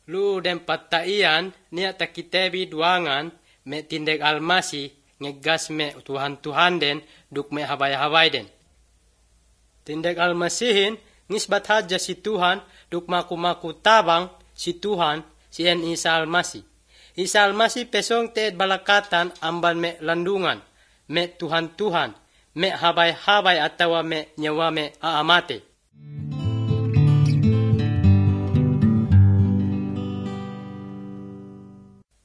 Lu den pataian niya takitebi duangan me tindek almasi ngegas me Tuhan den duk me habay den. Tindek almasihin ngisbat haja si Tuhan duk maku tabang si Tuhan si en Isa almasi. Isa almasi pesong teet balakatan amban me landungan me Tuhan me habay atawa me nyawa me aamate.